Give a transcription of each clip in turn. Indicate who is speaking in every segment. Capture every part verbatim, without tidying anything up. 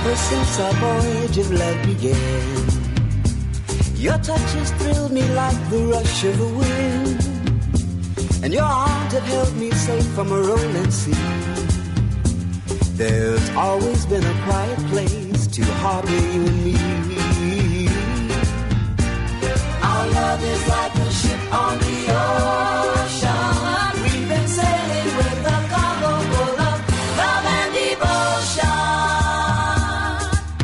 Speaker 1: Ever since our voyage of love began, your touch has thrilled me like the rush of the wind, and your arms have held me safe from a rolling sea. There's always been a quiet place to harbor you and me. Our love is like a ship on the ocean. We've been sailing with a cargo full of love and devotion.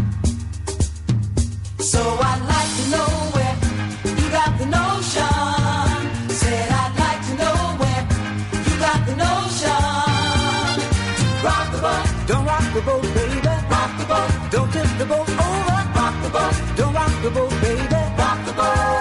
Speaker 1: So I'd like to know where you got the notion. Said I'd like to know where you got the notion. Rock the boat, don't rock the boat, baby. Rock the boat, don't tip the boat over. Rock the boat, don't rock the boat, baby. Rock the boat.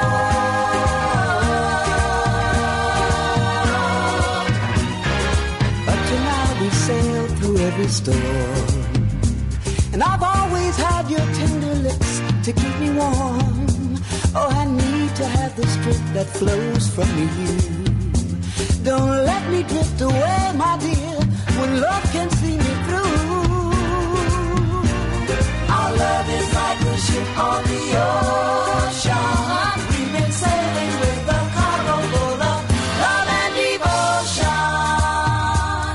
Speaker 1: Up to now we sailed through every storm, and I've always had your tender lips to keep me warm. Oh, I need to have the strength that flows from you. Don't let me drift away, my dear, when love can see me through. Our love is like a ship on the ocean. We've been sailing with a cargo full of love and devotion.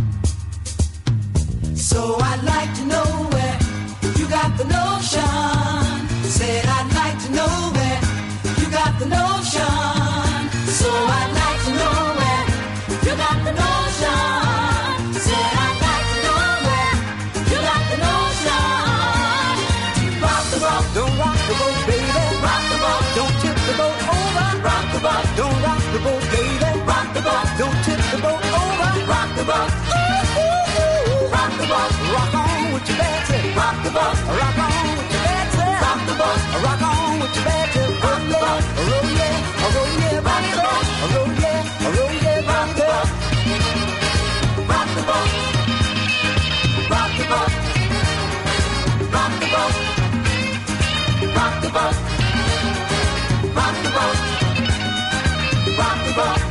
Speaker 1: So I'd like to know where you got the notion. Said I'd like to know where you got the notion. So I'd like to know where you got the notion. Said I'd like to know where you got the notion. Rock the boat, don't rock the boat, baby. Rock the boat, don't tip the boat over. Rock the boat, don't rock the boat, baby. Rock the boat, don't tip the boat over. Rock the boat, ooh, ooh, ooh. Rock the boat, rock on with your bad tip. Rock the boat, rock on with your bad tip. Rock the boat, rock on with your bad tip. Rock the boat, roll yeah, roll yeah, rock the boat, roll yeah, roll yeah, rock the boat. Rock the boat, rock the boat, rock the boat, rock the boat, rock the boat, rock the boat.